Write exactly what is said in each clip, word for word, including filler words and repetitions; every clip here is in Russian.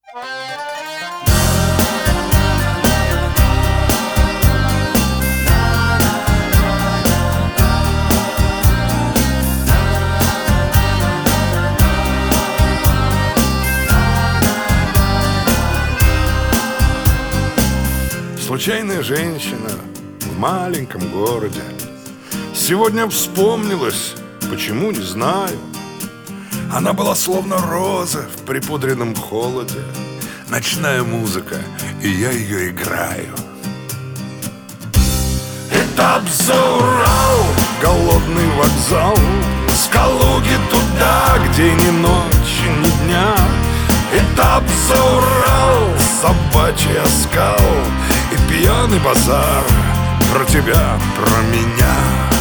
Случайная женщина в маленьком городе сегодня вспомнилась, почему, не знаю. Она была словно роза в припудренном холоде. Ночная музыка, и я ее играю. Этап за Урал, голодный вокзал, с Калуги туда, где ни ночи, ни дня. Этап за Урал, собачий оскал и пьяный базар про тебя, про меня.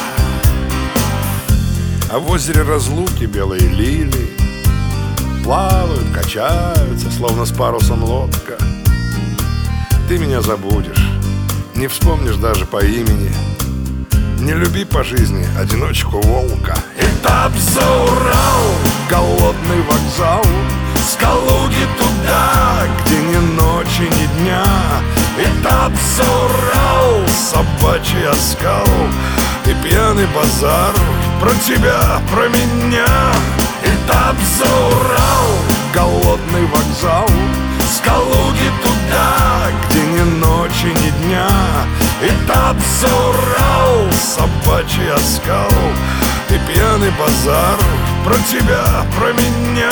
А в озере разлуки белые лилии плавают, качаются, словно с парусом лодка. Ты меня забудешь, не вспомнишь даже по имени. Не люби по жизни одиночку волка. Этап за Урал, голодный вокзал, с Калуги туда, где ни ночи, ни дня. Этап за Урал, собачий оскал и пьяный базар про тебя, про меня. Этап за Урал, голодный вокзал, с Калуги туда, где ни ночи, ни дня. Этап за Урал, собачий оскал и пьяный базар про тебя, про меня.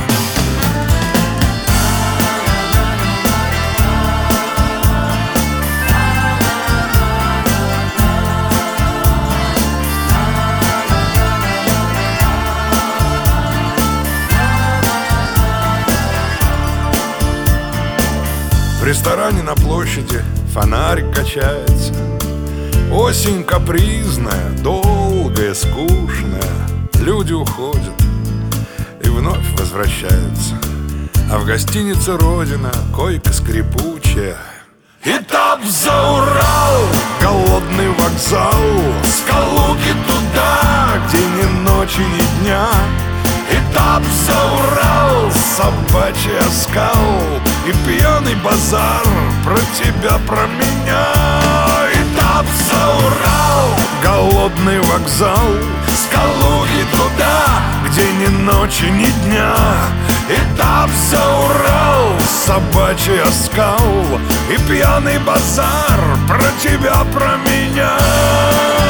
В ресторане на площади фонарик качается. Осень капризная, долгая, скучная. Люди уходят и вновь возвращаются. А в гостинице Родина койка скрипучая. Этап за Урал, голодный вокзал, с Калуги туда, где ни ночи, ни дня. Этап за Урал, собачий оскал и пьяный базар про тебя, про меня. Этап за Урал, голодный вокзал, с Калуги туда, где ни ночи, ни дня. Этап за Урал, собачий оскал и пьяный базар про тебя, про меня.